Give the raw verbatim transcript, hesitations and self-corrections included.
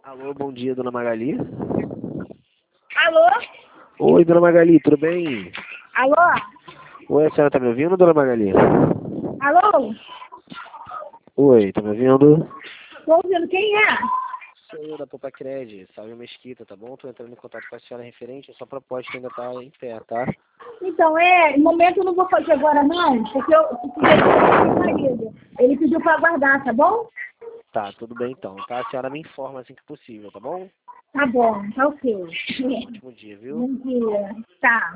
Alô, bom dia, dona Magali. Alô? Oi, dona Magali, tudo bem? Alô? Oi, a senhora tá me ouvindo, dona Magali? Alô? Oi, tá me ouvindo? Tô ouvindo, quem é? Sou eu da Popacred, Salve Mesquita, tá bom? Tô entrando em contato com a senhora referente, a sua proposta ainda tá em pé, tá? Então, é, no momento eu não vou fazer agora não, porque eu precisei do meu marido. Ele pediu pra aguardar, tá bom? Tá, tudo bem então, tá? A senhora me informa assim que possível, tá bom? Tá bom, tá ok. Ótimo dia, viu? Bom dia. Tá.